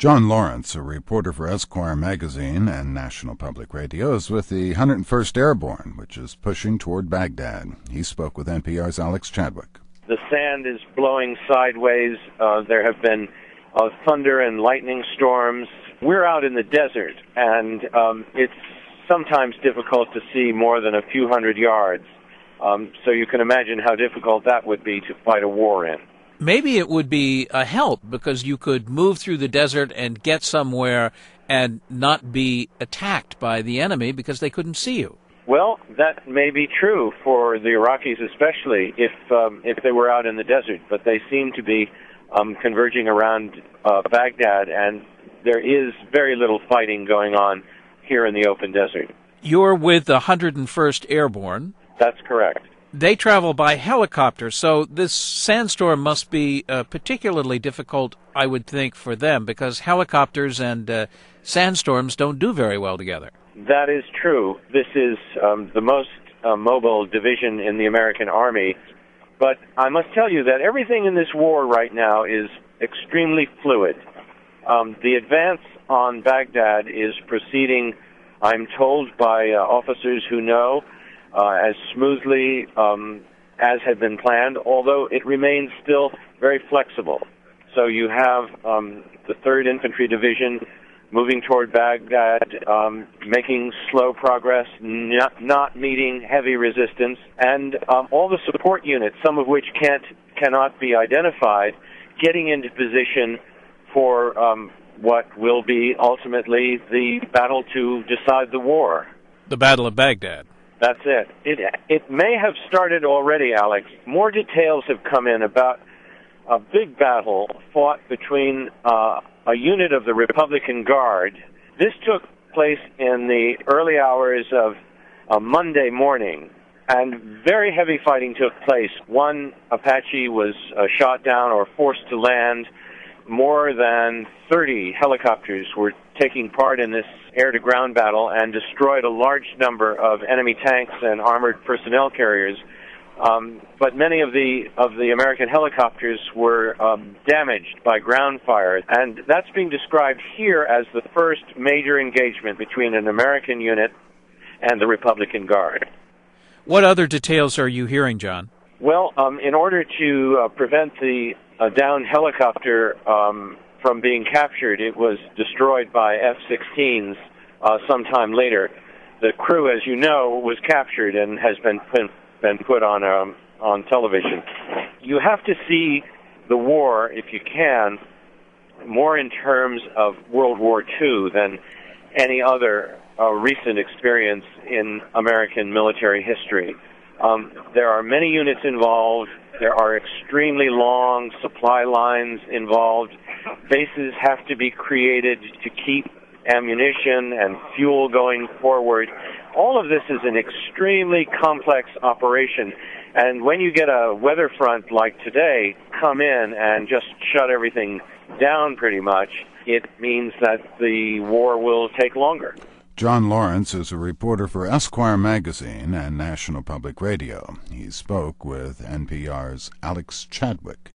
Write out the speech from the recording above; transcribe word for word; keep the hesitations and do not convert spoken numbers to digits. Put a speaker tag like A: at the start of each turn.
A: John Lawrence, a reporter for Esquire magazine and National Public Radio, is with the one hundred first Airborne, which is pushing toward Baghdad. He spoke with N P R's Alex Chadwick.
B: The sand is blowing sideways. Uh, there have been uh, thunder and lightning storms. We're out in the desert, and um, it's sometimes difficult to see more than a few hundred yards. Um, so you can imagine how difficult that would be to fight a war in.
C: Maybe it would be a help because you could move through the desert and get somewhere and not be attacked by the enemy because they couldn't see you.
B: Well, that may be true for the Iraqis especially if um, if they were out in the desert, but they seem to be um, converging around uh, Baghdad, and there is very little fighting going on here in the open desert.
C: You're with the one hundred first Airborne.
B: That's correct.
C: They travel by helicopter, so this sandstorm must be uh, particularly difficult, I would think, for them, because helicopters and uh, sandstorms don't do very well together.
B: That is true. This is um, the most uh, mobile division in the American Army, but I must tell you that everything in this war right now is extremely fluid. Um, the advance on Baghdad is proceeding, I'm told by uh, officers who know, Uh, as smoothly um, as had been planned, although it remains still very flexible. So you have um, the third Infantry Division moving toward Baghdad, um, making slow progress, not, not meeting heavy resistance, and um, all the support units, some of which can't cannot be identified, getting into position for um, what will be ultimately the battle to decide the war.
C: The Battle of Baghdad.
B: That's it. It it may have started already, Alex. More details have come in about a big battle fought between uh, a unit of the Republican Guard. This took place in the early hours of a Monday morning, and very heavy fighting took place. One Apache was uh, shot down or forced to land. More than thirty helicopters were taking part in this air-to-ground battle and destroyed a large number of enemy tanks and armored personnel carriers. Um, but many of the of the American helicopters were um, damaged by ground fire, and that's being described here as the first major engagement between an American unit and the Republican Guard.
C: What other details are you hearing, John?
B: Well, um, in order to uh, prevent the uh, downed helicopter um, from being captured, it was destroyed by F sixteens uh, sometime later. The crew, as you know, was captured and has been put, been put on um, on television. You have to see the war, if you can, more in terms of World War Two than any other uh, recent experience in American military history. Um, there are many units involved. There are extremely long supply lines involved. Bases have to be created to keep ammunition and fuel going forward. All of this is an extremely complex operation. And when you get a weather front like today come in and just shut everything down pretty much, it means that the war will take longer.
A: John Lawrence is a reporter for Esquire magazine and National Public Radio. He spoke with N P R's Alex Chadwick.